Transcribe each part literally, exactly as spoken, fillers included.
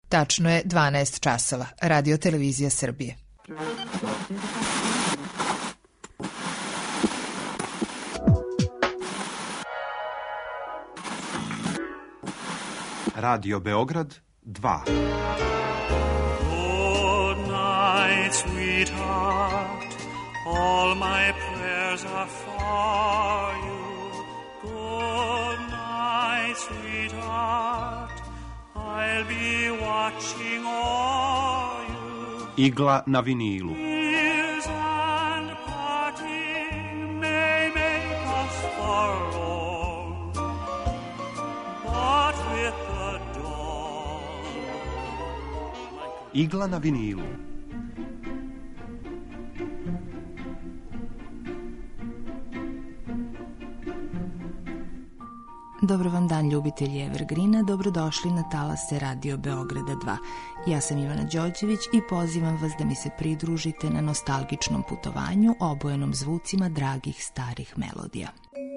Tačno je dvanaest časova. Radio Televizija Srbije. Radio Beograd dva. Good night, sweetheart. All my prayers are for you. Good night, sweetheart. I'll be watching all you. Igla na vinilu. Tears and parting may make us forlorn, but with the dawn. Igla na vinilu. Dobro vam dan, ljubitelji Evergreena, dobrodošli na talase Radio Beograda dva. Ja sam Ivana Đorđević i pozivam vas da mi se pridružite na nostalgičnom putovanju obojenom zvucima dragih starih melodija.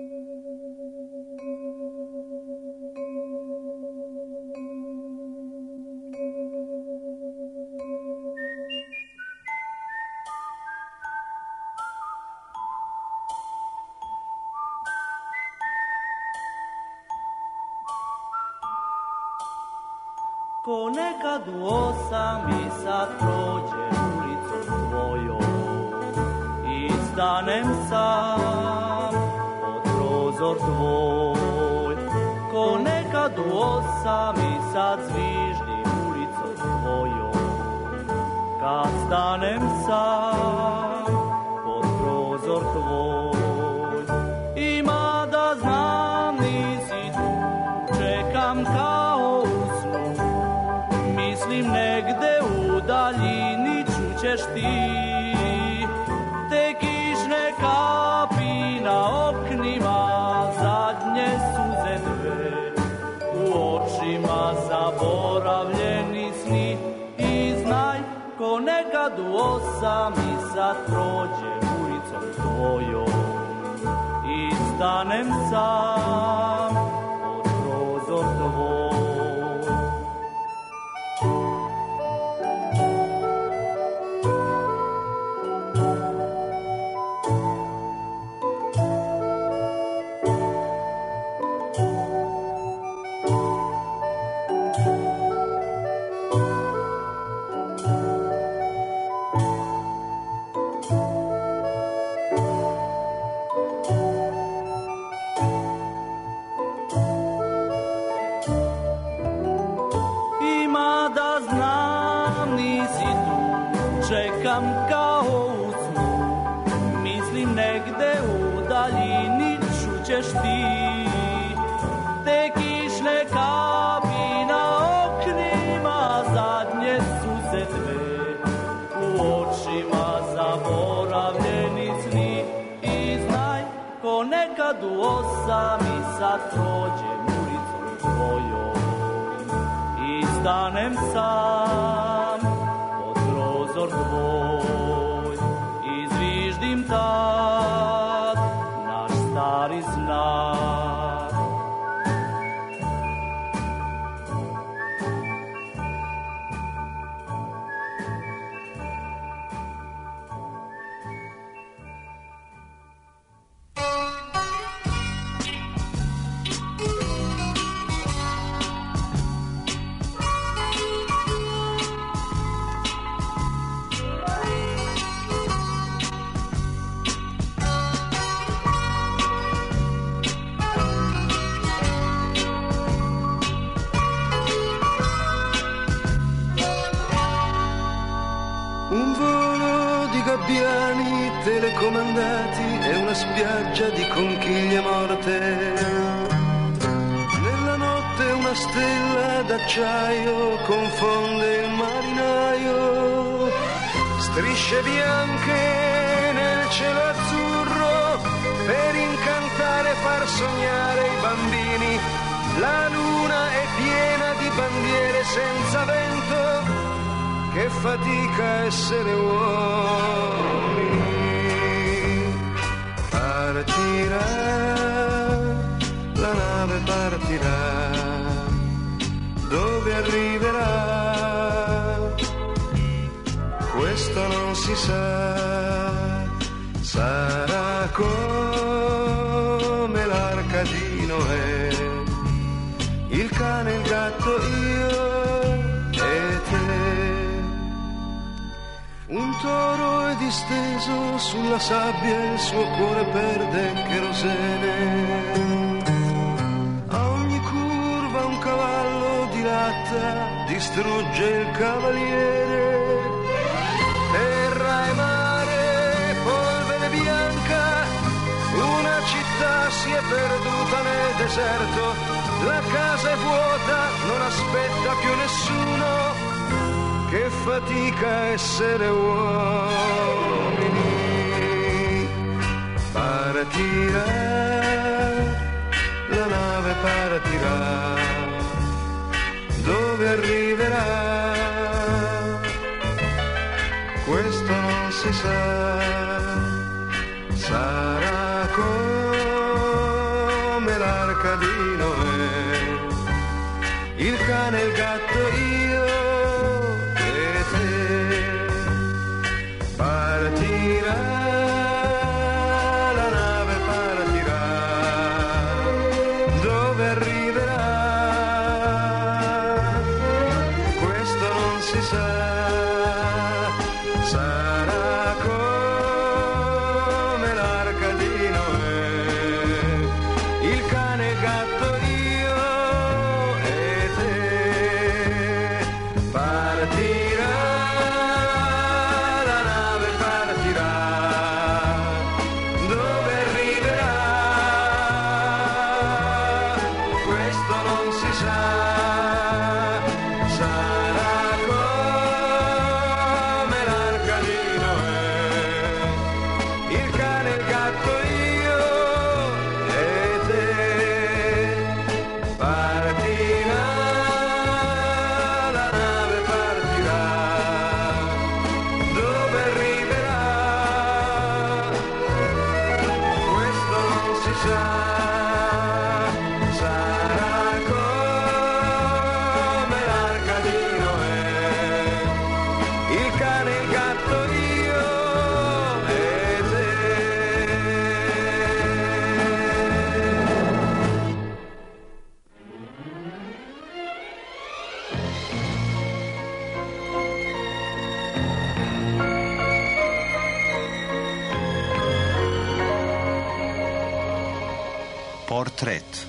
Ko nekad u osam i sad prođe ulicom tvojom i stanem sam pod prozor tvoj. Ko nekad u osam i sad zviždim ulicom tvojom kad stanem sam pod prozor tvoj. Ima da znam nisi tu, čekam kao mislim negde u daljini čućeš ti te kišne kapi na oknima, zadnje suze dve u očima, zaboravljeni sni. I znaj, ko nekad u osam i sad prođe ulicom tvojom i stanem sam pod prozor tvoj. Čekam kao u snu, mislim negde u daljini čućeš ti te kišne kapi na oknima, zadnje suze dve u očima, zaboravljeni sni. I znaj, ko nekad u osam i sad prođem ulicom tvojom i stanem sam prozor tvoj i zviždim tad naš stari znak. Telecomandati e una spiaggia di conchiglie morte. Nella notte una stella d'acciaio confonde il marinaio. Strisce bianche nel cielo azzurro per incantare e far sognare i bambini. La luna è piena di bandiere senza vento, che fatica essere uomini. Partirà, la nave partirà, dove arriverà si sa, sarà come l'arca di Noè, il cane, il gatto, io e te. Un toro è disteso sulla sabbia, il suo cuore perde cherosene. A ogni curva un cavallo dilatta, distrugge il cavaliere. Terra e mare, polvere bianca, una città si è perduta nel deserto. La casa è vuota, non aspetta più nessuno. Che fatica essere uomini. Partirà, la nave partirà. Dove arriverà? Questo non si sa. Sarà come l'arca di Noè, il cane, il gatto, io e te. Partirà, la nave partirà. Dove arriverà? Questo non si sa. Sarà come l'arca di Noè, il cane, il gatto, io e te. Partirà, la nave partirà. Dove arriverà? Questo non si sa. Sarà come l'arca di Noè, il cane, il gatto, io e te. Partirà, la nave partirà. Dove arriverà? Questo non si sa. Sarà come l'arca di Noè, il cane, il gatto, io e te. Portrait.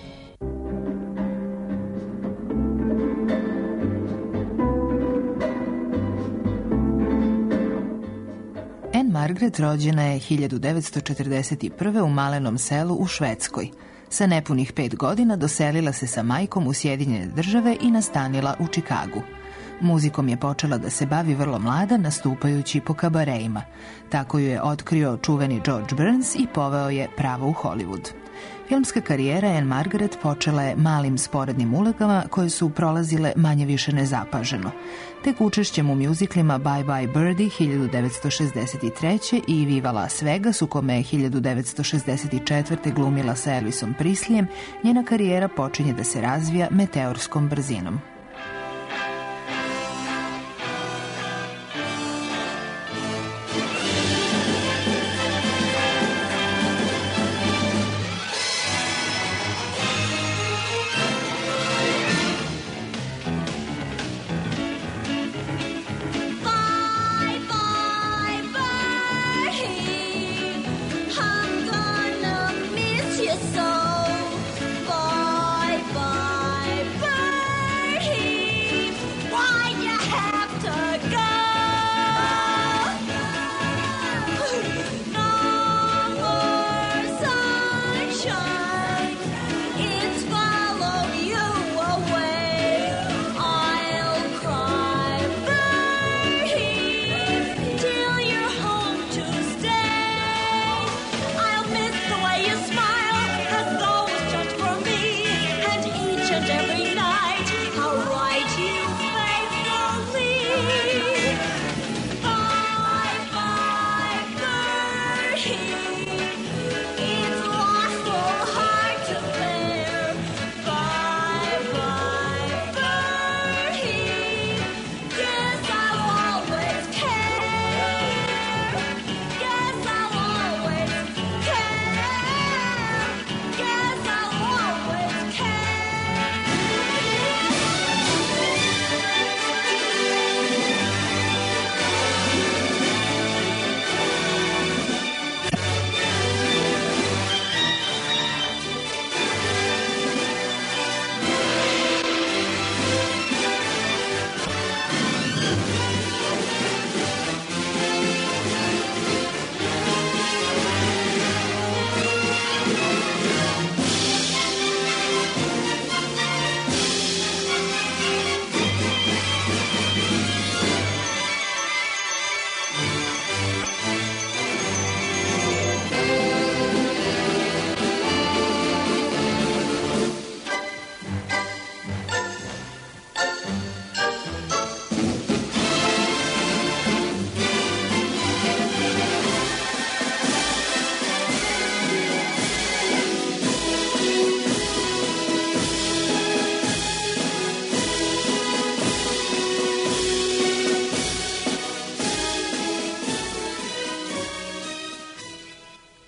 Anne Margaret rođena je hiljadu devetsto četrdeset prve. u malenom selu u Švedskoj. Sa nepunih pet godina doselila se sa majkom u Sjedinjene Države i nastanila u Čikagu. Muzikom je počela da se bavi vrlo mlada, nastupajući po kabareima. Tako ju je otkrio čuveni George Burns i poveo je pravo u Hollywood. Filmska karijera Anne Margaret počela je malim sporednim ulogama koje su prolazile manje više nezapaženo. Tek učešćem u mjuziklima Bye Bye Birdie hiljadu devetsto šezdeset treće. i Viva Las Vegas, u kome je hiljadu devetsto šezdeset četvrte. glumila sa Elvisom Presleyem, njena karijera počinje da se razvija meteorskom brzinom. Bye, bye, Birdie. I'm gonna miss you so. Bye, bye, Birdie.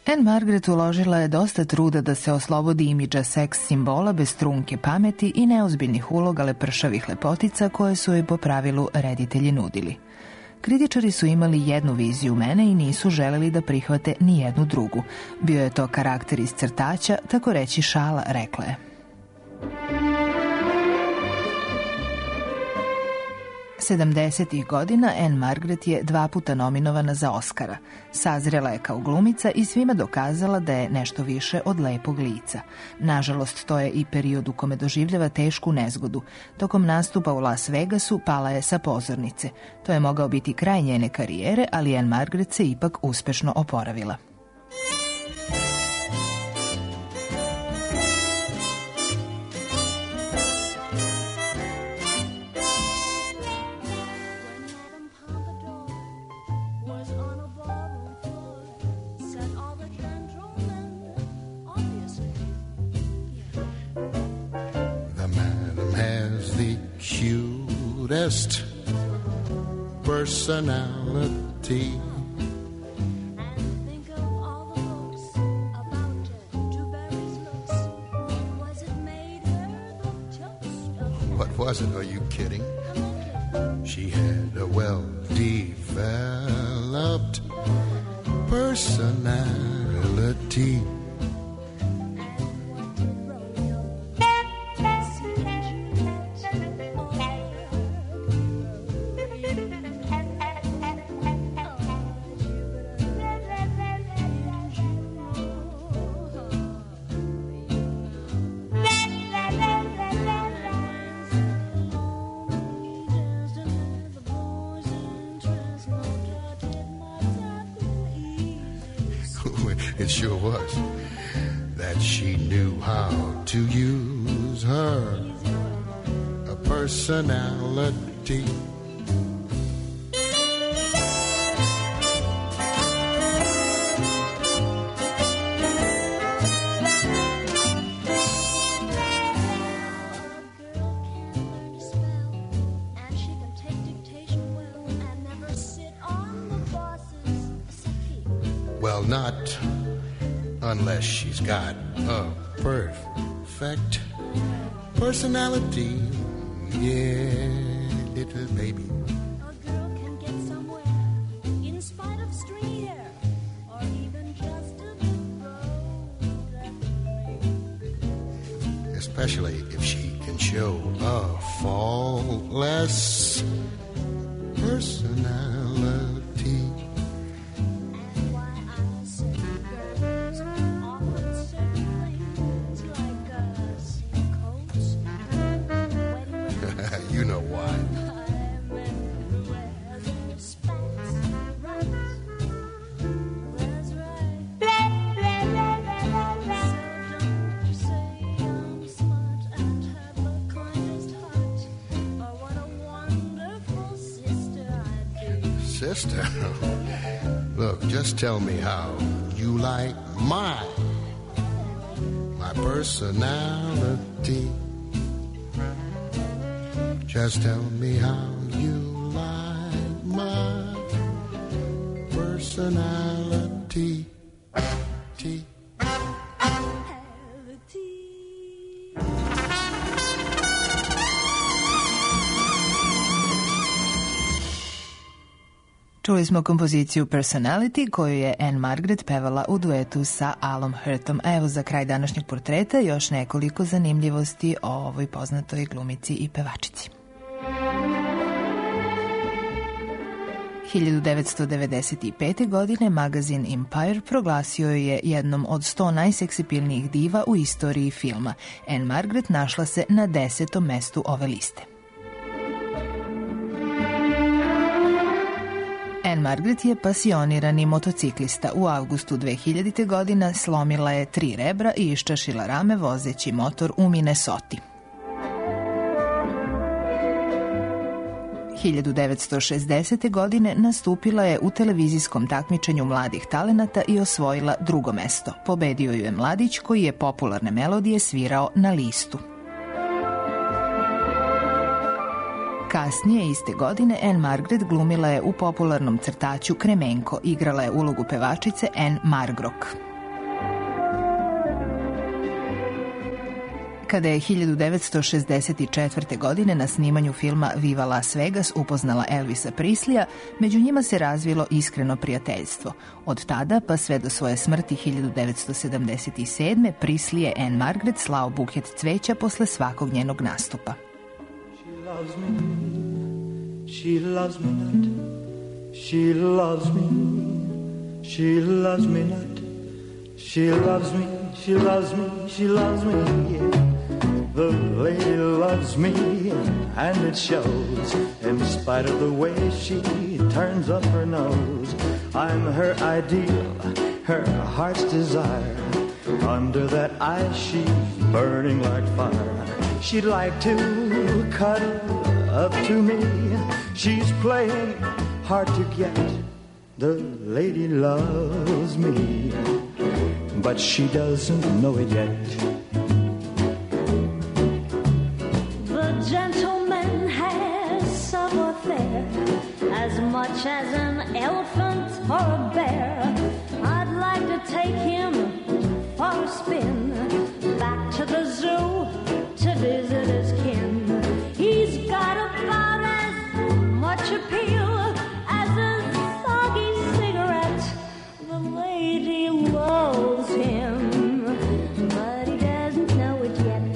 Anne Margaret uložila je dosta truda da se oslobodi imidža seks simbola bez trunke pameti i neozbiljnih uloga lepršavih lepotica koje su joj po pravilu reditelji nudili. Kritičari su imali jednu viziju mene i nisu želeli da prihvate ni jednu drugu. Bio je to karakter iz crtaća, tako reći šala, rekla je. sedamdesetih godina Anne Margaret je dva puta nominovana za Oscara. Sazrela je kao glumica i svima dokazala da je nešto više od lepog lica. Nažalost, to je i period u kome doživljava tešku nezgodu. Tokom nastupa u Las Vegasu pala je sa pozornice. To je mogao biti kraj njene karijere, ali Anne Margaret se ipak uspešno oporavila. Cutest personality. And think of all the books about it. Dewberry's looks. What was it made her the toast of? What was it? Are you kidding? She had a well-developed personality. It sure was. That she knew how to use her a personality. Well, not unless she's got a perfect personality. Yeah, little baby. A girl can get somewhere in spite of stringy hair or even just a bit broke. Especially if she can show a faultless personality. You know why. Sister? Look, just tell me how you like my, my personality. Just tell me how you like my personality. T. Čuli smo kompoziciju Personality koju je Anne Margaret pevala u duetu sa Alom Hurtom. A evo za kraj današnjeg portreta još nekoliko zanimljivosti o ovoj poznatoj glumici i pevačici. hiljadu devetsto devedeset pete. godine magazin Empire proglasio je jednom od sto najseksipilnijih diva u istoriji filma. Anne Margaret našla se na desetom mestu ove liste. Anne Margaret je pasionirani motociklista. U avgustu dve hiljadite. godine slomila je tri rebra i iščašila rame vozeći motor u Minnesoti. hiljadu devetsto šezdesete. godine nastupila je u televizijskom takmičenju mladih talenata i osvojila drugo mesto. Pobedio ju je mladić koji je popularne melodije svirao na listu. Kasnije iste godine Anne Margaret glumila je u popularnom crtaću Kremenko. Igrala je ulogu pevačice Anne Margrok. kada je hiljadu devetsto šezdeset četvrte. godine na snimanju filma Viva Las Vegas upoznala Elvisa Presleya, među njima se razvilo iskreno prijateljstvo. Od tada pa sve do svoje smrti hiljadu devetsto sedamdeset sedme. Presley je Anne Margaret slao buket cveća posle svakog njenog nastupa. She loves me not, she loves me, she loves me not, she loves me, she loves me, she loves me. The lady loves me, and it shows, in spite of the way she turns up her nose. I'm her ideal, her heart's desire. Under that ice she's burning like fire. She'd like to cuddle up to me. She's playing hard to get. The lady loves me, but she doesn't know it yet. The gentleman has savoir-faire as much as an elephant or a bear. I'd like to take him for a spin back to the zoo to visit his kin. He's got about as much appeal as a soggy cigarette. The lady loves him, but he doesn't know it yet.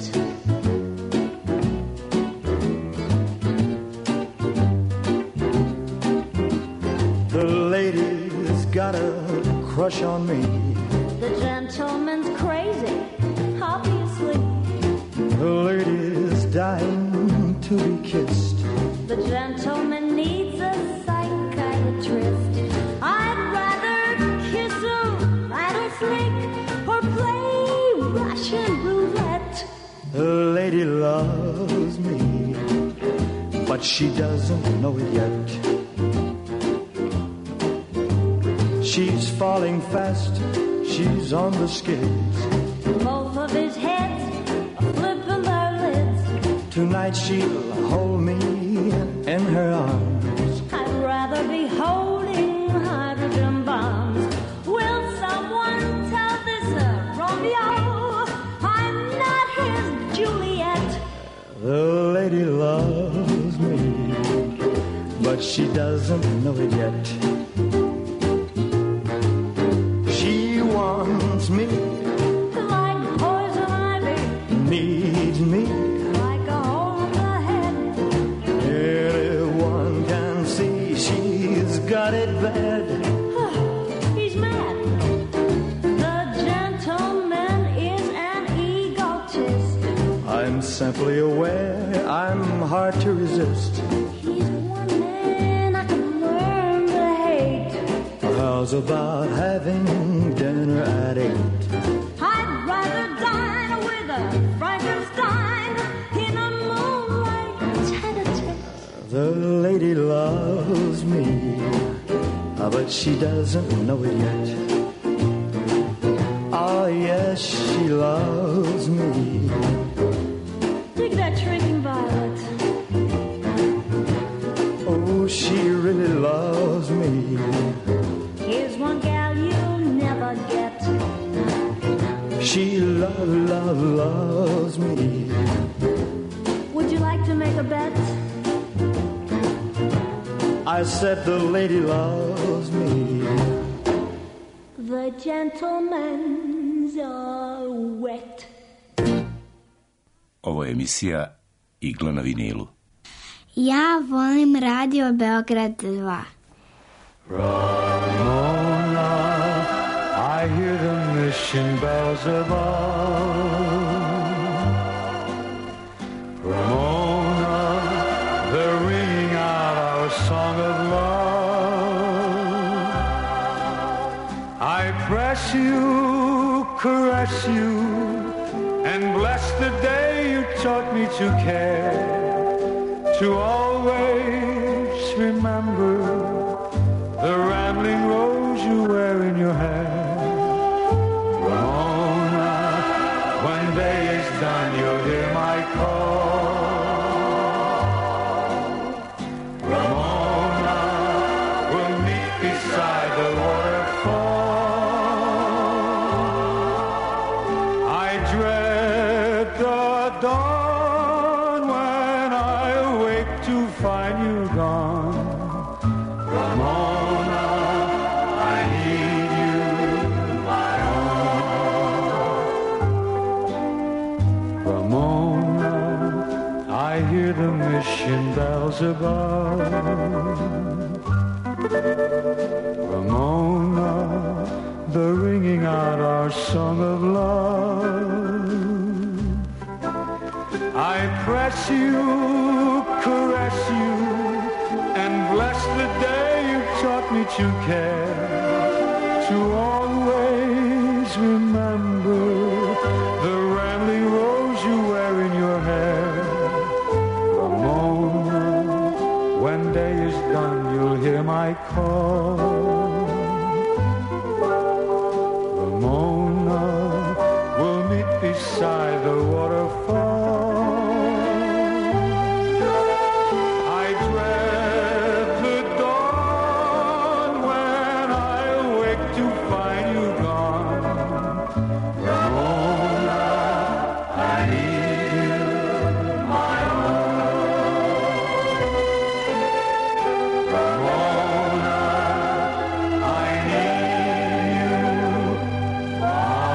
The lady's got a crush on me. The gentleman's crazy, obviously. The lady's dying to be kissed. The gentleman needs a psychiatrist. I'd rather kiss a rattlesnake or play Russian roulette. The lady loves me, but she doesn't know it yet. She's falling fast, she's on the skids. Both of his heads are flipping their lids. Tonight she'll hold me in her arms. I'd rather be holding hydrogen bombs. Will someone tell this uh, Romeo I'm not his Juliet? The lady loves me, but she doesn't know it yet. She wants me like poison ivy, needs me like a hole in the head. Anyone can see she's got it bad. He's mad. The gentleman is an egotist. I'm simply aware I'm hard to resist. He's one man I can learn to hate. How's about having dinner at eight? I'd rather dine with a Frankenstein in a moonlight tete-a-tete. The lady loves me, but she doesn't know it yet. Oh yes, she loves me. Dig that shrinking violet. Oh, she really loves me. Here's one gal you'll never get. She love, love, loves me. Would you like to make a bet? I said the lady loves me. The gentlemen's are wet. Ovo je emisija Igla na vinilu. Ja volim Radio Beograd dva. Ramona, I hear the mission bells above. Ramona, they're ringing out our song of love. I press you, caress you, and bless the day you taught me to care, to always remember the rambling rose you wear in your hair. Ramona, when day is done, you'll hear my call. Ramona, we'll meet beside the waterfall. I dread the you gone. Ramona, I need you, my own. Ramona, I hear the mission bells above. Ramona, they're ringing out our song of love. I press you, caress you, and bless the day you taught me to care, to always remember the rambling rose you wear in your hair. Ramona, when day is done, you'll hear my call. Ramona, we'll meet beside the waterfall. I dread the dawn when I wake to find you gone. Ramona, I need you, my own. Ramona, I need you, my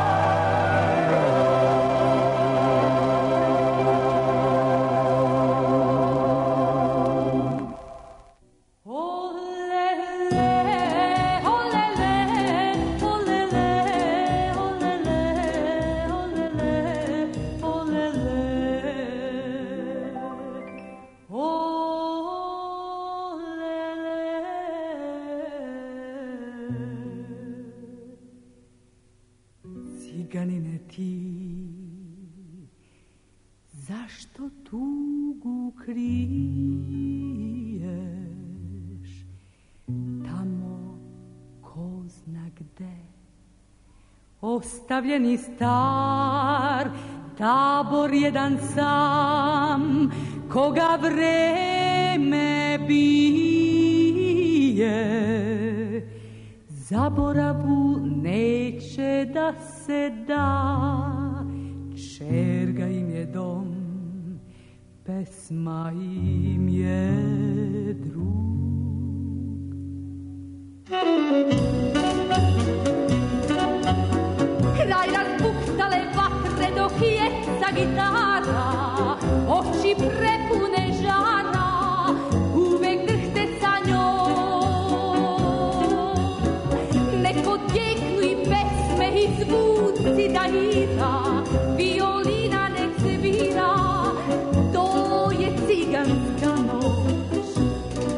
Ciganine ti, zašto tugu kriješ tamo ko zna gde? Ostavljeni star tabor jedan sam, koga vreme bije, zaboravu neće da se da. Čerga im je dom, pesma im je drug. Kraj razbuktale vatre dok jeca gitara, oči prepune žara, uvek drhte sa njom. Neko djeknu i pesme i zvuci da ira, violina nek se vira, to je ciganska noć.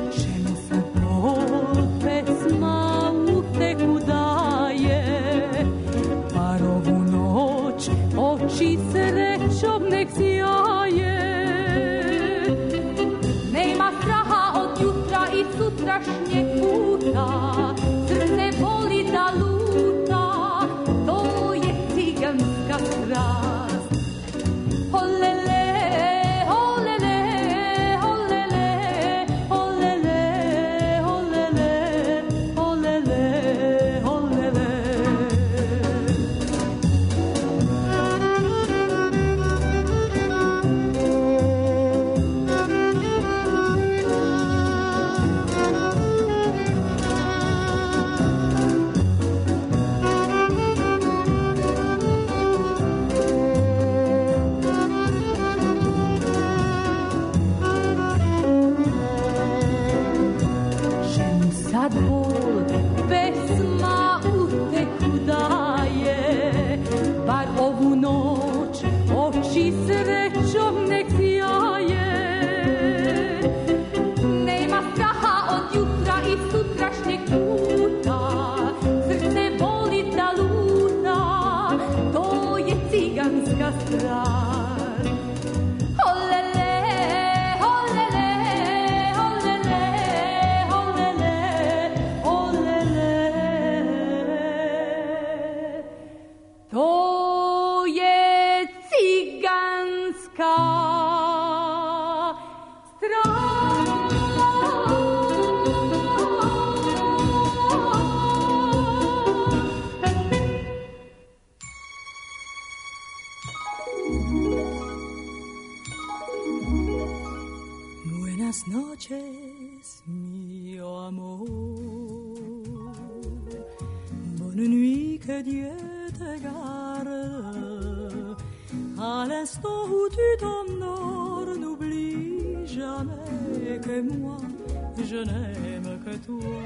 mio amor. Bonne nuit, que Dieu te garde. À l'instant où tu t'endors, n'oublie jamais que moi, je n'aime que toi.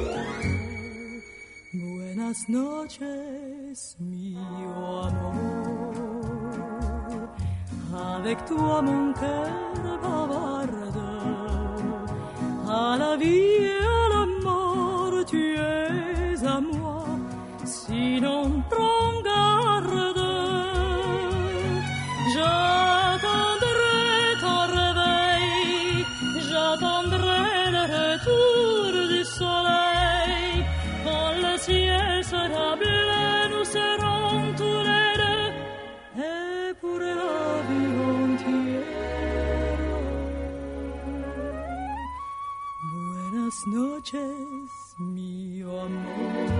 Buenas noches, mio amor. Avec toi mon cœur bavarde. À la vie et à la mort, tu es à moi. Sinon, prends garde. J'attendrai ton réveil, j'attendrai le retour du soleil. Quand le ciel sera bleu, nous serons tous les deux, et pour la vie entière. Buenas noches, mio amor.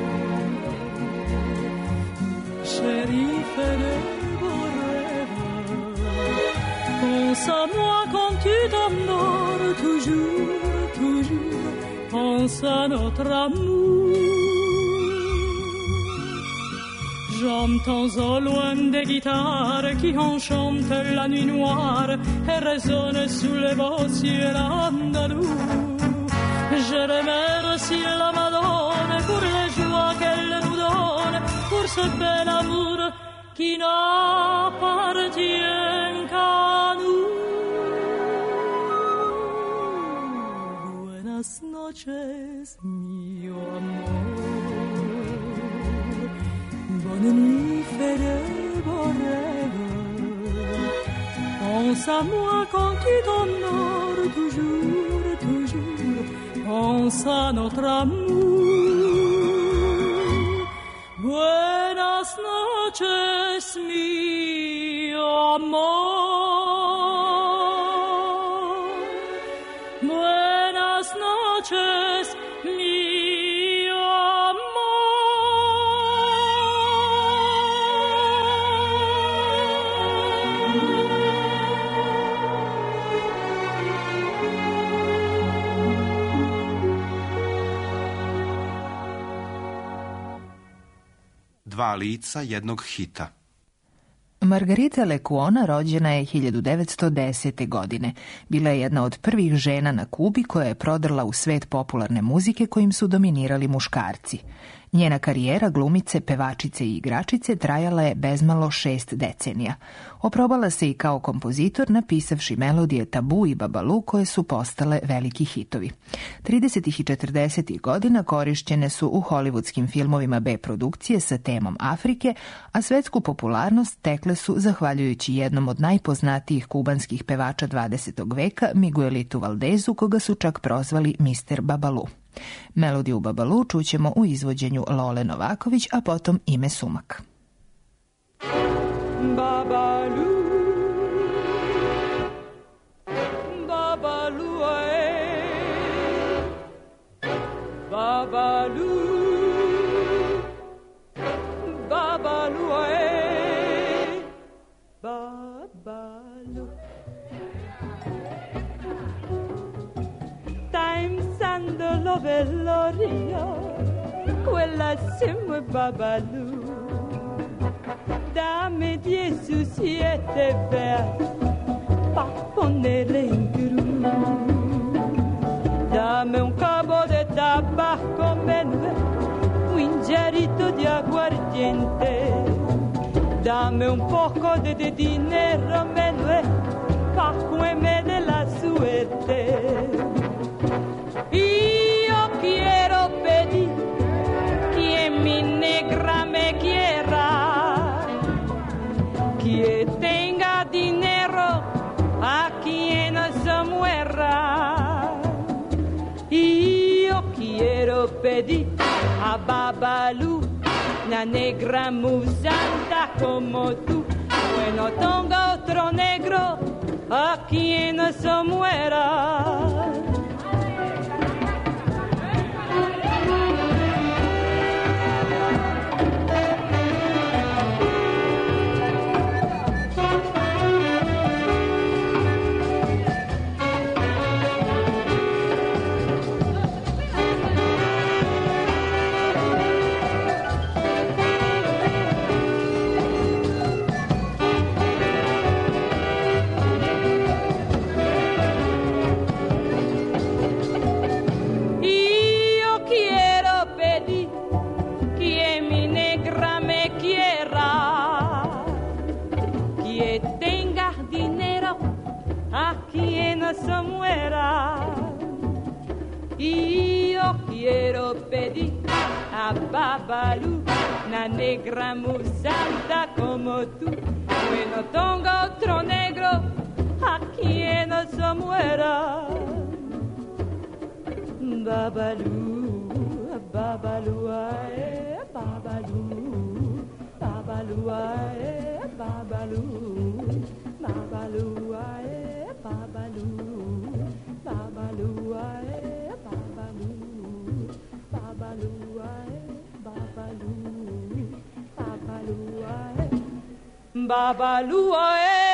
Shérif de beaux rêves, pense à moi quand tu t'endors, toujours, toujours, pense à notre amour. J'entends au loin des guitares qui enchantent la nuit noire et résonnent sous les beaux ciels andalous. Je remercie la Madone pour les joies qu'elle nous donne, pour ce bel amour qui n'appartient qu'à nous. Buenas noches, mio amor. Bonne nuit, fais de beaux rêves. Pense à moi quand tu t'endors, toujours, toujours. Pense à notre amour. Buenas noches, mio amor. Buenas noches, mio amor. Dva lica jednog hita. Margarita Lecuona rođena je hiljadu devetsto desete. godine. Bila je jedna od prvih žena na Kubi koja je prodrla u svet popularne muzike kojim su dominirali muškarci. Njena karijera glumice, pevačice i igračice trajala je bezmalo šest decenija. Oprobala se i kao kompozitor, napisavši melodije Tabu i Babalu koje su postale veliki hitovi. tridesetih i četrdesetih godina korišćene su u hollywoodskim filmovima B produkcije sa temom Afrike, a svetsku popularnost tekle su zahvaljujući jednom od najpoznatijih kubanskih pevača dvadesetog veka, Miguelitu Valdezu, koga su čak prozvali mister Babalu. Melodiju Babalu čućemo u izvođenju Lole Novaković, a potom Ime Sumak. Babalu, Babalu, eh. Babalu, Babalu, eh. Babalu. Lo bellorio, quella siamo Babalu. Dammi dieci siete verdi, pa ponere in gru. Dammi un cabo de tabacco menue, un ingerito di aguardiente. Dammi un poco de, de dinero menue, pa come della suerte. Io quiero pedir que mi negra me quiera, que tenga dinero a quien no se muera. Io quiero pedir a Babalu, una negra musanta como tú, que no tenga otro negro a quien no se muera. Y yo quiero pedir a Babalú, una negra muy santa como tú. Bueno, tengo otro negro a quien no se muera. Babalú, Babalú, ae, Babalú, Babalú, ae, Babalú, Babalú, ae, Babalú, Babalú, ae, Babalú, Babalú, ae, Babalú, Babalú, ae, Babalú, ae.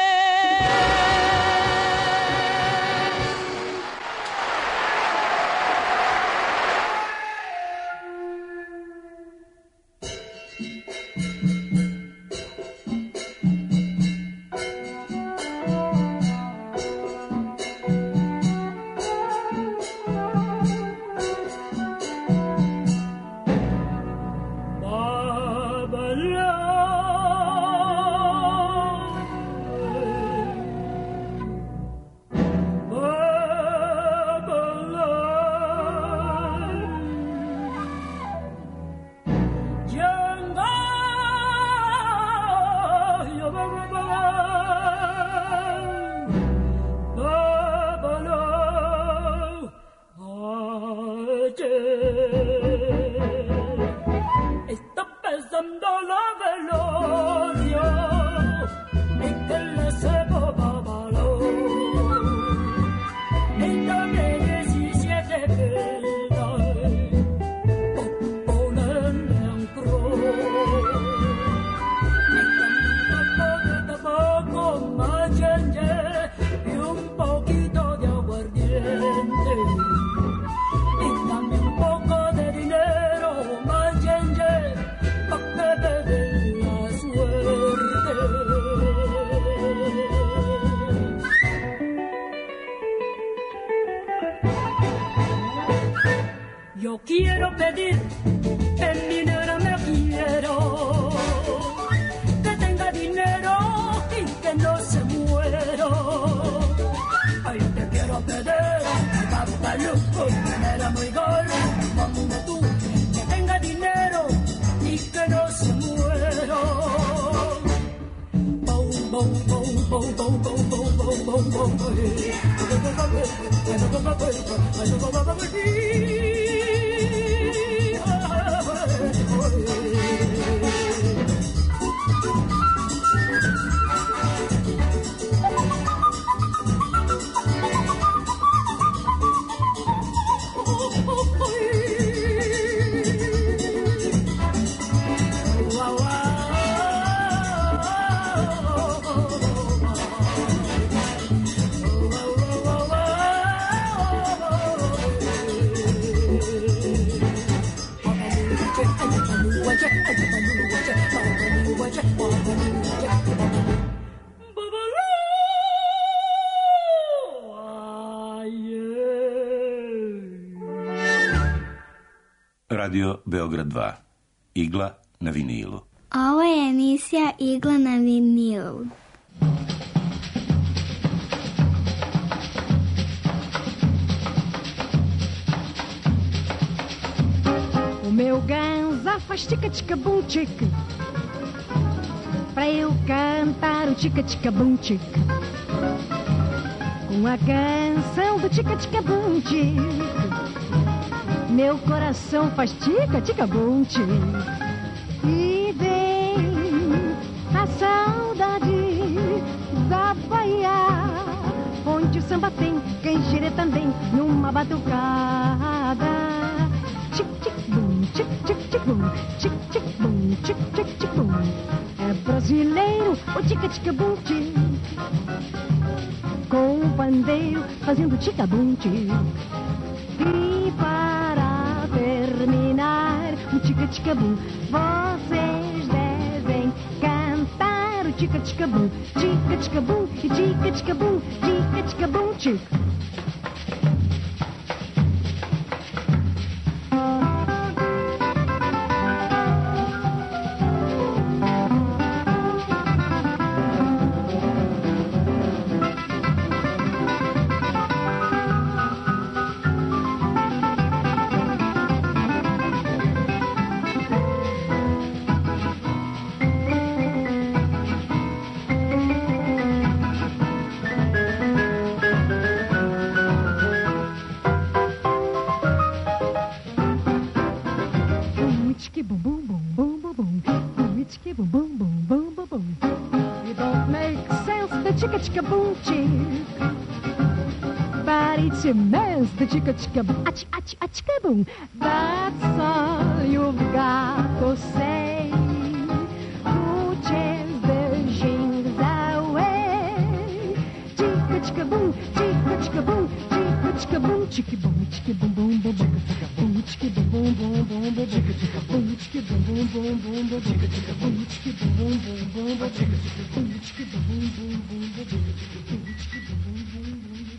Yo quiero pedir, en dinero me quiero, que tenga dinero y que no se muera. Ay, te quiero pedir, Babalú, de manera muy gorda, como tú, que tenga dinero y que no se muera. Bow, bow, bow, bow, bow, bow, bow, bow, bow, bow, bow. Radio Beograd dva. Igla na vinilu. Ovo je emisija Igla na vinilu. O meu ganza faz tica-tica-bum-tica, pra eu cantar o tica-tica-bum-tica, com a canção do tica-tica-bum-tica. Meu coração faz tica-tica-bum-tica. E vem a saudade da Bahia, onde o samba tem canjere também numa batucada. Tic-tic-bum, tic-tic-tic-bum, tic-tic-bum, tic-tic-tic-bum. É brasileiro o tica-tica-bum-tic, com o pandeiro fazendo tica-bum-tic. E para terminar o tica-tica-bum, vocês devem cantar o tica-tica-bum, tica-tica-bum, tica-tica-bum, tica-tica-bum-tic. boom, boom, boom, boom, boom, boom. You don't make sense, the chicka chicka boom chick. But it's immense, the chicka chicka boom, ach ach ach boom. That's all you've got to say. Who chase the jings away? Chicka chicka boom, chicka chicka boom, chicka chicka boom, chicka boom, chicka boom boom boom boom, boom chicka boom boom boom boom boom, chicka chicka boom, chicka boom boom boom boom boom, chicka chicka boom, chicka boom boom boom boom boom, chicka chicka boom, chicka boom boom boom boom boom, chicka chicka boom, chicka boom boom boom boom.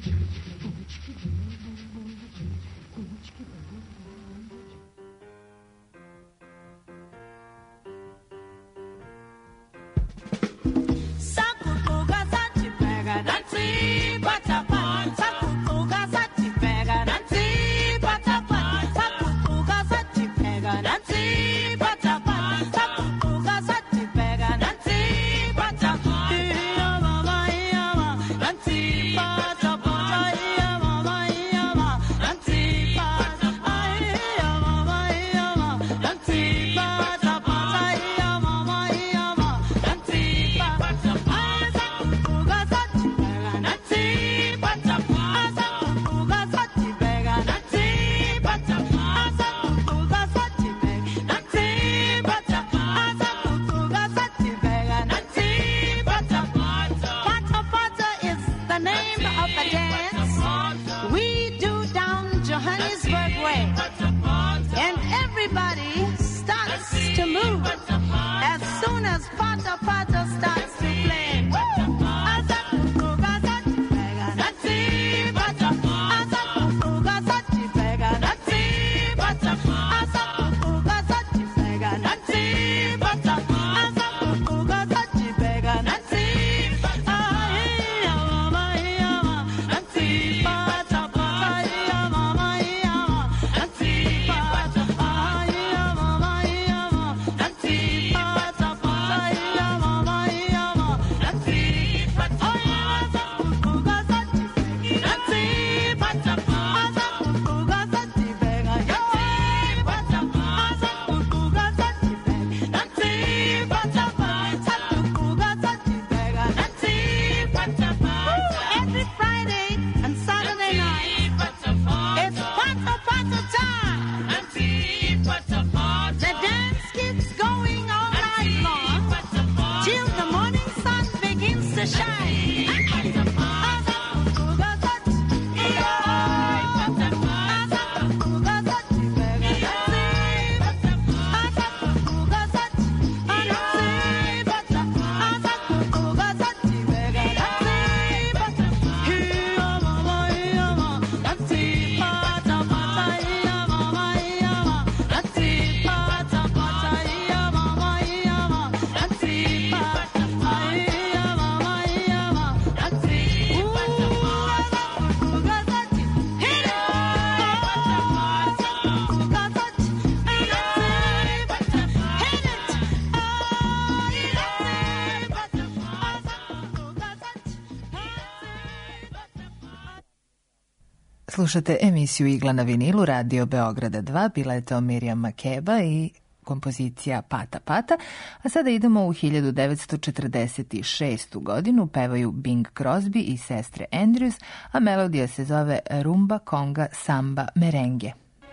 Slušate emisiju Igla na vinilu, Radio Beograda dva, bila je to Mirjam Makeba i kompozicija Pata Pata, a sada idemo u hiljadu devetsto četrdeset šestu godinu, pevaju Bing Crosby i sestre Andrews, a melodija se zove Rumba, Konga, Samba, Merenge.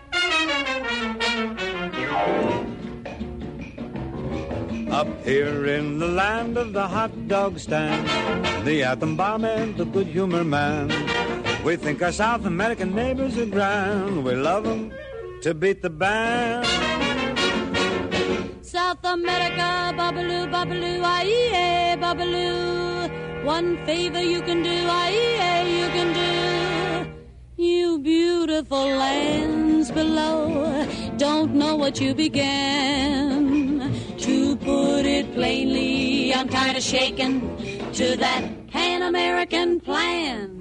Up here in the land of the hot dog stand, the atom bomb and the good humor man, we think our South American neighbors are grand. We love them to beat the band. South America, babaloo, babaloo, aye, babaloo. One favor you can do, aye, you can do. You beautiful lands below don't know what you began. To put it plainly, I'm kind of shaken to that Pan-American plan.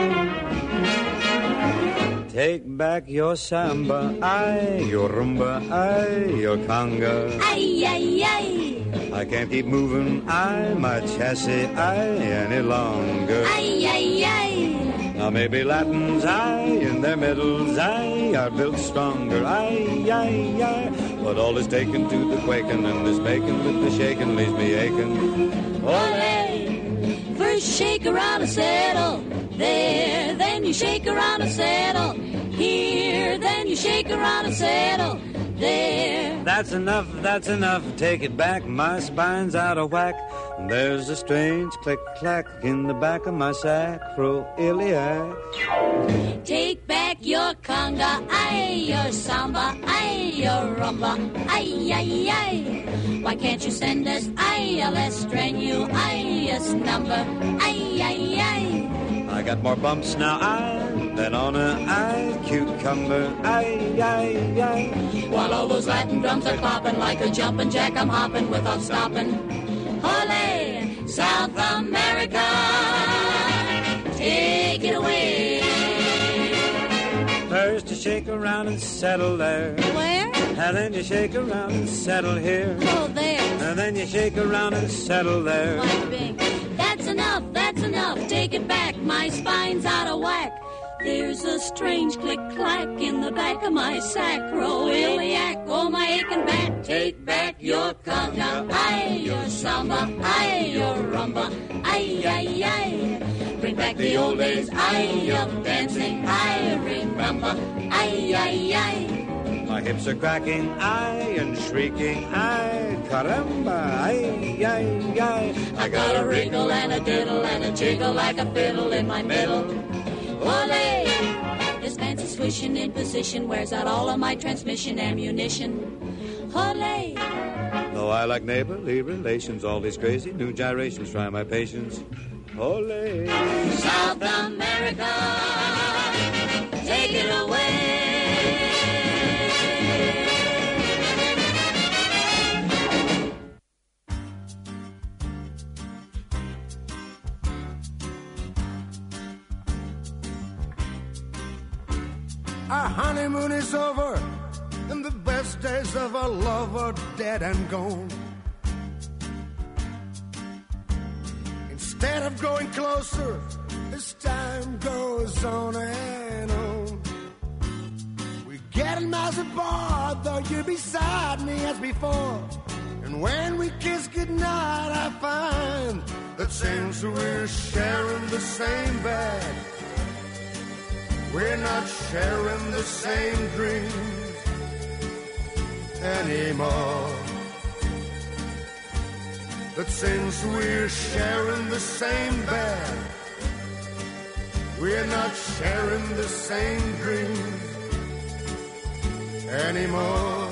Take back your samba, aye, your rumba, aye, your conga. Aye, aye, aye. I can't keep moving, aye, my chassis, aye, any longer. Aye, aye, aye. Now Now maybe Latins, aye, in their middles, aye, are built stronger, aye, aye, aye. But all is taken to the quaking, and this bacon with the shaking leaves me aching. Ole! First shake around a saddle, there, then you shake around a saddle, here, then you shake around a saddle, there. That's enough, that's enough, take it back, my spine's out of whack. There's a strange click-clack in the back of my sacroiliac. Take back your conga, aye, your samba, aye, your rumba, aye, aye, aye. Why can't you send us, aye, a less strenuous number, aye, aye, aye. I got more bumps now, aye, than on a aye cucumber, aye, aye, aye. While all those Latin drums are clopping like a jumping jack, I'm hopping without stopping. Ole, South America, take it away. First you shake around and settle there. Where? And then you shake around and settle here. Oh, there. And then you shake around and settle there. That's enough, that's enough, take it back, my spine's out of whack. There's a strange click-clack in the back of my sacroiliac. Oh, my aching back, take back your conga, aye, your samba, aye, your rumba, aye, aye, aye. Bring back the old days, aye, of dancing, I remember, aye, aye, aye. My hips are cracking, aye, and shrieking, aye, caramba, aye, aye, aye. I got a wriggle and a diddle and a jiggle like a fiddle in my middle. Ole! This fancy swishing in position wears out all of my transmission ammunition. Ole! Though I like neighborly relations, all these crazy new gyrations try my patience. Ole! South America, take it away. Our honeymoon is over, and the best days of our love are dead and gone. Instead of growing closer, as time goes on and on, we're getting miles apart, though you're beside me as before. And when we kiss goodnight, I find that since we're sharing the same bed, we're not sharing the same dreams anymore. But since we're sharing the same bed, we're not sharing the same dreams anymore.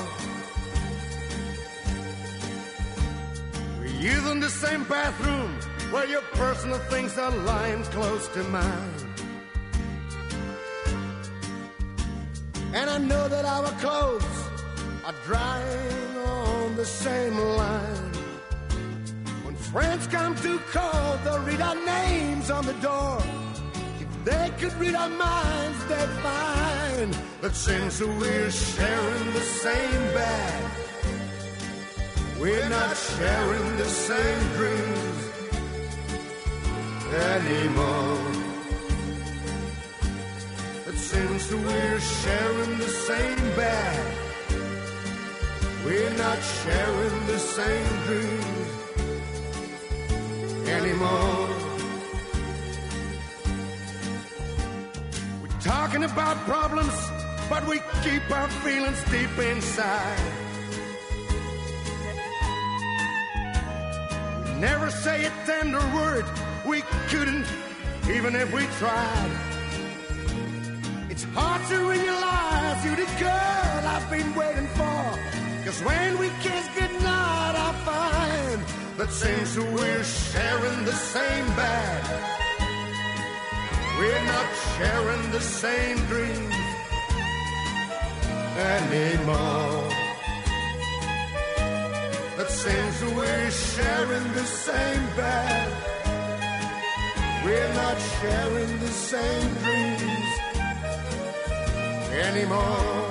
We're using the same bathroom where your personal things are lying close to mine. And I know that our clothes are drying on the same line. When friends come to call, they'll read our names on the door. If they could read our minds, they'd find that since we're sharing the same bed, we're not sharing the same dreams anymore. Since we're sharing the same bed, we're not sharing the same dreams anymore. We're talking about problems, but we keep our feelings deep inside. We never say a tender word, we couldn't, even if we tried. It's hard to realize you're the girl I've been waiting for. Cause when we kiss goodnight, I find that since we're sharing the same bed, we're not sharing the same dreams anymore. That since we're sharing the same bed, we're not sharing the same dreams anymore.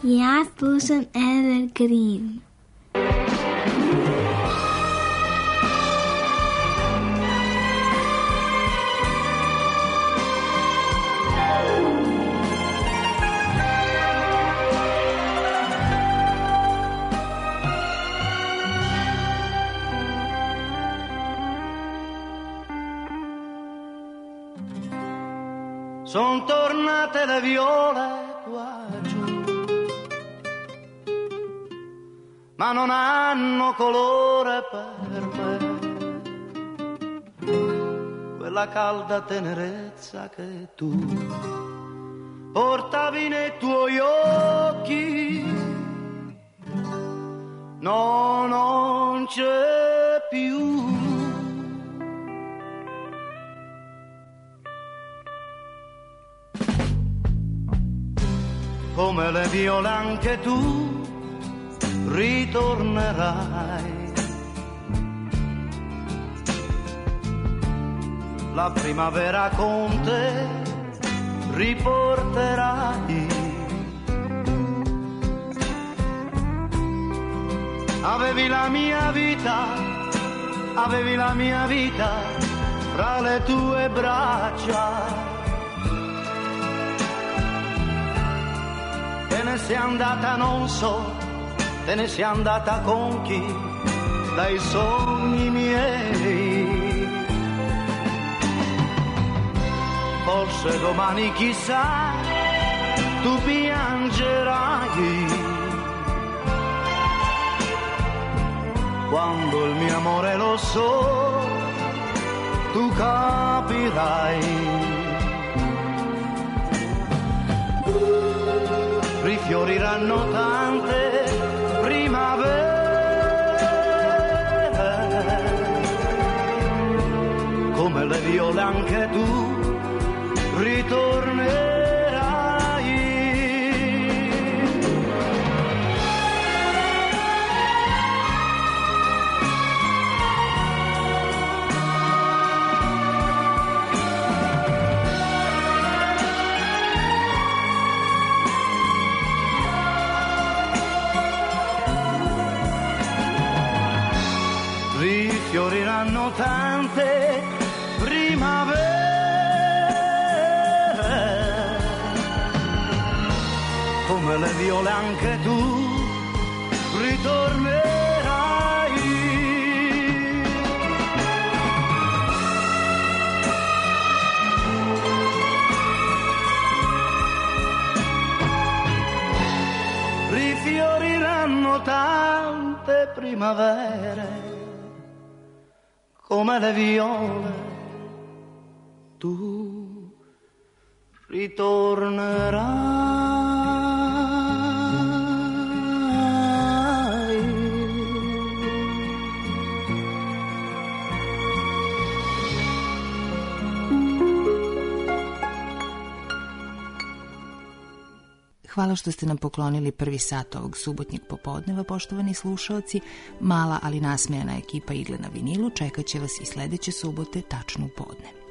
Ja slušam Evergreen. Son tornate le viole qua giù, ma non hanno colore per me, quella calda tenerezza che tu portavi nei tuoi occhi, no, non c'è più. Come le viole anche tu ritornerai, la primavera con te riporterai. Avevi la mia vita, avevi la mia vita fra le tue braccia. Te ne sei andata, non so, te ne sei andata con chi, dai sogni miei. Forse domani chissà, tu piangerai, quando il mio amore lo so, tu capirai. Rifioriranno tante primavere, come le viole anche tu ritornerai. Fioriranno tante primavere, come le viole anche tu ritornerai. Rifioriranno tante primavere, come le viole, tu ritornerai. Hvala što ste nam poklonili prvi sat ovog subotnjeg popodneva, poštovani slušaoci. Mala, ali nasmejana ekipa Igle na vinilu čekat će vas i sledeće subote tačno u podne.